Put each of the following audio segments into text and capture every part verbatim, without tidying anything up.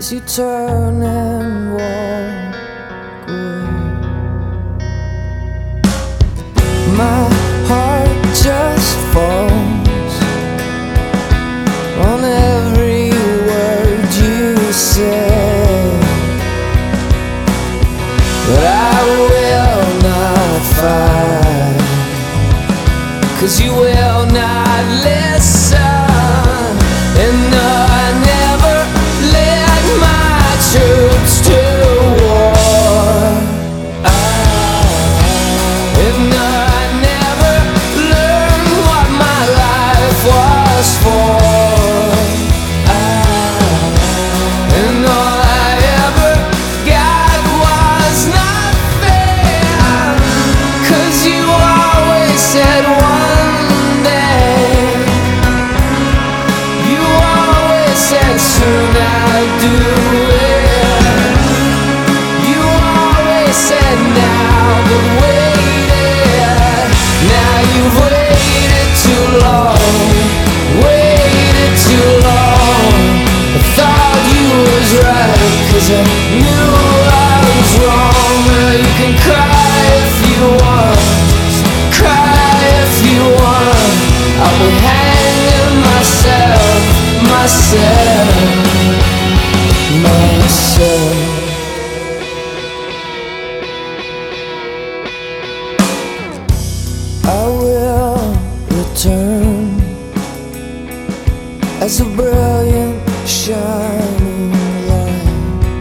as you turn and walk away. My heart just falls on every word you say, but I will not fight, 'cause you will not listen. And no, I never led my troops to war. And no, I never learned what my life was for. And all I ever got was nothing, 'cause you always said one day, you always said soon I'd do it. You always said now, but waited. Now you've waited too long, waited too long. I thought you was right, 'cause I knew I was wrong. Well, you can cry if you want, cry if you want. I'll be hanging myself, myself, myself. I will return as a brilliant shining light.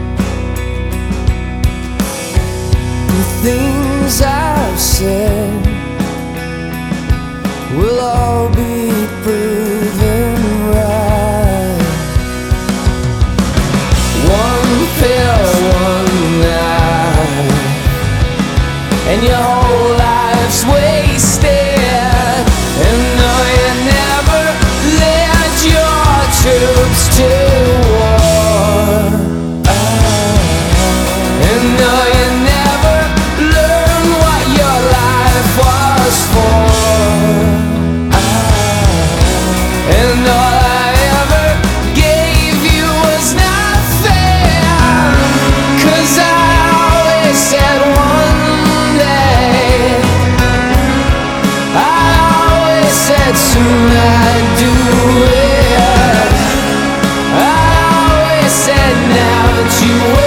The things I've said will all be proven right. One pill, one night, and your whole life's wasted. And no, you never led your troops to war. And no, you never learned what your life was for. And all I ever gave you was nothing, 'cause I always said one day, I always said soon I'd do it. I always said now, but you